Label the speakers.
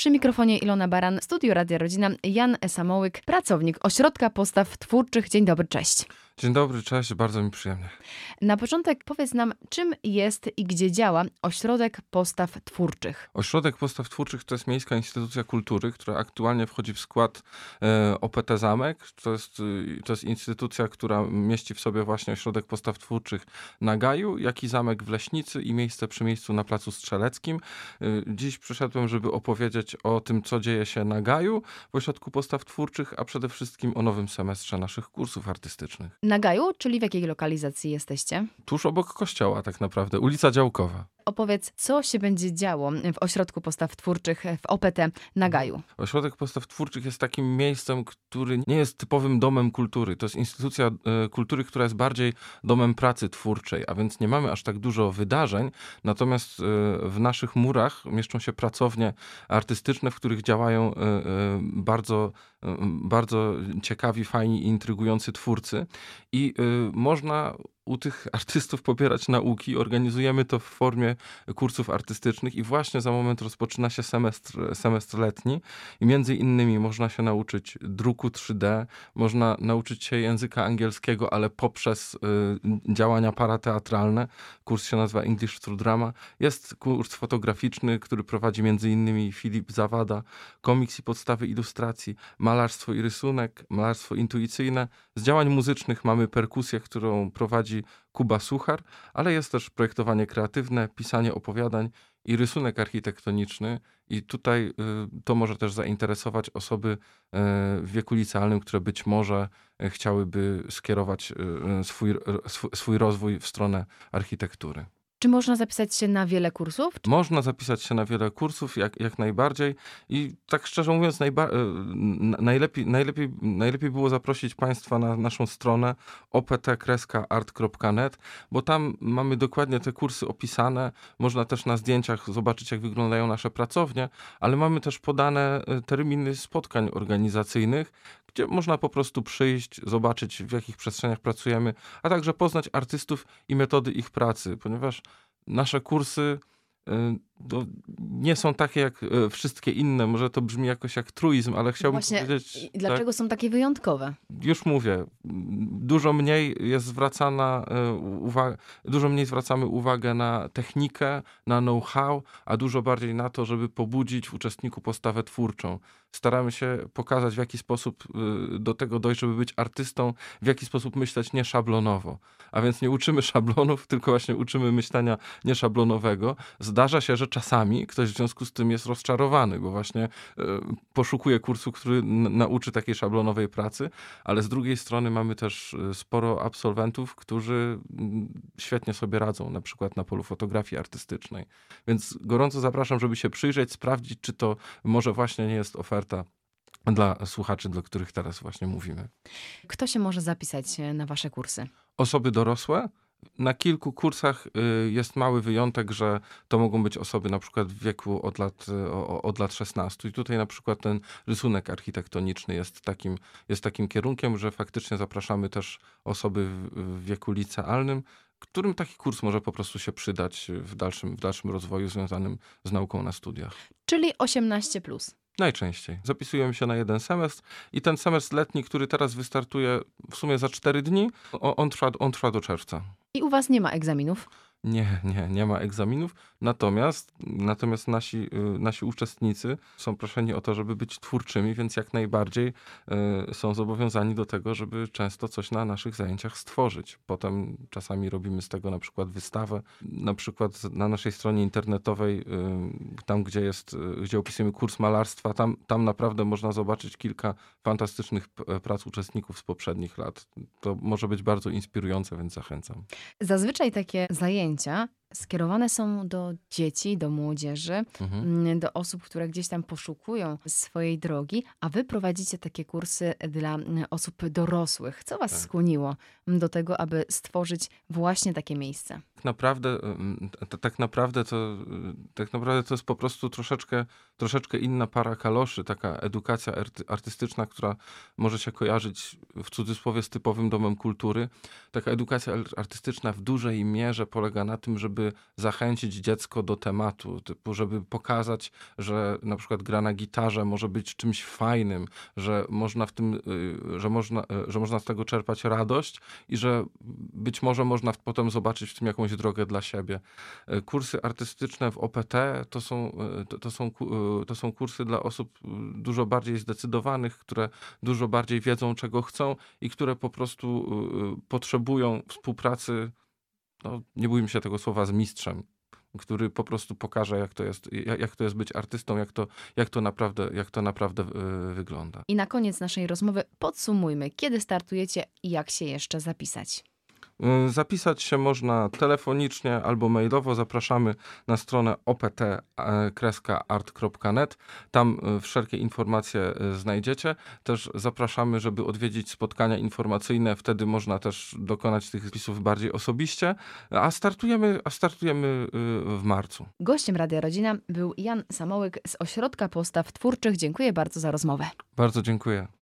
Speaker 1: Przy mikrofonie Ilona Baran, Studio Radia Rodzina, Jan Samołyk, pracownik Ośrodka Postaw Twórczych. Dzień dobry, cześć.
Speaker 2: Dzień dobry, cześć, bardzo mi przyjemnie.
Speaker 1: Na początek powiedz nam, czym jest i gdzie działa Ośrodek Postaw Twórczych?
Speaker 2: Ośrodek Postaw Twórczych to jest miejska instytucja kultury, która aktualnie wchodzi w skład OPT Zamek. To jest instytucja, która mieści w sobie właśnie Ośrodek Postaw Twórczych na Gaju, jak i zamek w Leśnicy i miejsce przy miejscu na Placu Strzeleckim. Dziś przyszedłem, żeby opowiedzieć o tym, co dzieje się na Gaju w Ośrodku Postaw Twórczych, a przede wszystkim o nowym semestrze naszych kursów artystycznych.
Speaker 1: Na Gaju, czyli w jakiej lokalizacji jesteście?
Speaker 2: Tuż obok kościoła tak naprawdę, ulica Działkowa.
Speaker 1: Opowiedz, co się będzie działo w Ośrodku Postaw Twórczych w OPT na Gaju.
Speaker 2: Ośrodek Postaw Twórczych jest takim miejscem, który nie jest typowym domem kultury. To jest instytucja kultury, która jest bardziej domem pracy twórczej, a więc nie mamy aż tak dużo wydarzeń. Natomiast w naszych murach mieszczą się pracownie artystyczne, w których działają bardzo ciekawi, fajni i intrygujący twórcy. I można u tych artystów pobierać nauki. Organizujemy to w formie kursów artystycznych i właśnie za moment rozpoczyna się semestr letni i między innymi można się nauczyć druku 3D, można nauczyć się języka angielskiego, ale poprzez działania parateatralne. Kurs się nazywa English Through Drama. Jest kurs fotograficzny, który prowadzi między innymi Filip Zawada, komiks i podstawy ilustracji, malarstwo i rysunek, malarstwo intuicyjne. Z działań muzycznych mamy perkusję, którą prowadzi Kuba Suchar, ale jest też projektowanie kreatywne, pisanie opowiadań i rysunek architektoniczny. I tutaj to może też zainteresować osoby w wieku licealnym, które być może chciałyby skierować swój rozwój w stronę architektury.
Speaker 1: Czy można zapisać się na wiele kursów?
Speaker 2: Można zapisać się na wiele kursów, jak najbardziej. I tak szczerze mówiąc, najlepiej było zaprosić Państwa na naszą stronę opt-art.net, bo tam mamy dokładnie te kursy opisane. Można też na zdjęciach zobaczyć, jak wyglądają nasze pracownie, ale mamy też podane terminy spotkań organizacyjnych, gdzie można po prostu przyjść, zobaczyć, w jakich przestrzeniach pracujemy, a także poznać artystów i metody ich pracy, ponieważ nasze kursy nie są takie jak wszystkie inne. Może to brzmi jakoś jak truizm, ale chciałbym powiedzieć...
Speaker 1: Dlaczego są takie wyjątkowe?
Speaker 2: Już mówię. Dużo mniej zwracamy uwagę na technikę, na know-how, a dużo bardziej na to, żeby pobudzić w uczestniku postawę twórczą. Staramy się pokazać, w jaki sposób do tego dojść, żeby być artystą, w jaki sposób myśleć nieszablonowo. A więc nie uczymy szablonów, tylko właśnie uczymy myślenia nieszablonowego. Zdarza się, że czasami ktoś w związku z tym jest rozczarowany, bo właśnie poszukuje kursu, który nauczy takiej szablonowej pracy, ale z drugiej strony mamy też sporo absolwentów, którzy świetnie sobie radzą, na przykład na polu fotografii artystycznej. Więc gorąco zapraszam, żeby się przyjrzeć, sprawdzić, czy to może właśnie nie jest oferta dla słuchaczy, do których teraz właśnie mówimy.
Speaker 1: Kto się może zapisać na wasze kursy?
Speaker 2: Osoby dorosłe. Na kilku kursach jest mały wyjątek, że to mogą być osoby na przykład w wieku od lat 16. I tutaj na przykład ten rysunek architektoniczny jest takim kierunkiem, że faktycznie zapraszamy też osoby w wieku licealnym, którym taki kurs może po prostu się przydać w dalszym rozwoju związanym z nauką na studiach.
Speaker 1: Czyli 18+.
Speaker 2: Najczęściej. Zapisujemy się na jeden semestr i ten semestr letni, który teraz wystartuje w sumie za 4 dni, on trwa do czerwca.
Speaker 1: I u was nie ma egzaminów?
Speaker 2: Nie ma egzaminów, natomiast nasi uczestnicy są proszeni o to, żeby być twórczymi, więc jak najbardziej są zobowiązani do tego, żeby często coś na naszych zajęciach stworzyć. Potem czasami robimy z tego na przykład wystawę. Na przykład na naszej stronie internetowej, tam gdzie opisujemy kurs malarstwa, tam naprawdę można zobaczyć kilka fantastycznych prac uczestników z poprzednich lat. To może być bardzo inspirujące, więc zachęcam.
Speaker 1: Zazwyczaj takie zajęcia skierowane są do dzieci, do młodzieży, do osób, które gdzieś tam poszukują swojej drogi, a wy prowadzicie takie kursy dla osób dorosłych. Co was skłoniło do tego, aby stworzyć właśnie takie miejsce?
Speaker 2: Tak naprawdę to jest po prostu troszeczkę inna para kaloszy, taka edukacja artystyczna, która może się kojarzyć w cudzysłowie z typowym domem kultury. Taka edukacja artystyczna w dużej mierze polega na tym, żeby żeby zachęcić dziecko do tematu, typu żeby pokazać, że na przykład gra na gitarze może być czymś fajnym, że można w tym, że można z tego czerpać radość i że być może można potem zobaczyć w tym jakąś drogę dla siebie. Kursy artystyczne w OPT to są kursy dla osób dużo bardziej zdecydowanych, które dużo bardziej wiedzą, czego chcą i które po prostu potrzebują współpracy, no, nie bójmy się tego słowa, z mistrzem, który po prostu pokaże, jak to jest być artystą, jak to naprawdę wygląda.
Speaker 1: I na koniec naszej rozmowy podsumujmy, kiedy startujecie i jak się jeszcze zapisać.
Speaker 2: Zapisać się można telefonicznie albo mailowo. Zapraszamy na stronę opt-art.net. Tam wszelkie informacje znajdziecie. Też zapraszamy, żeby odwiedzić spotkania informacyjne. Wtedy można też dokonać tych wpisów bardziej osobiście. A startujemy w marcu.
Speaker 1: Gościem Radia Rodzina był Jan Samołyk z Ośrodka Postaw Twórczych. Dziękuję bardzo za rozmowę.
Speaker 2: Bardzo dziękuję.